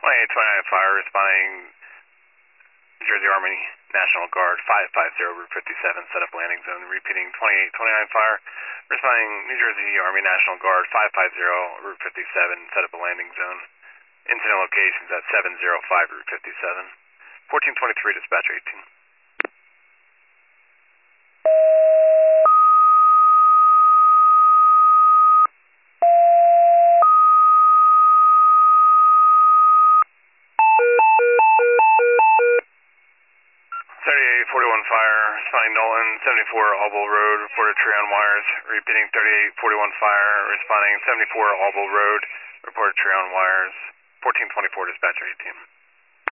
2829 fire responding New Jersey Army National Guard 550 Route 57 set up landing zone. Repeating 2829 fire responding New Jersey Army National Guard 550 Route 57 set up a landing zone. Incident locations at 705 Route 57. 1423 dispatcher 18. Fire, responding Nolan, 74 Albel Road, reported tree on wires. Repeating 3841 fire, responding 74 Albel Road, reported tree on wires. 1424 dispatcher 18.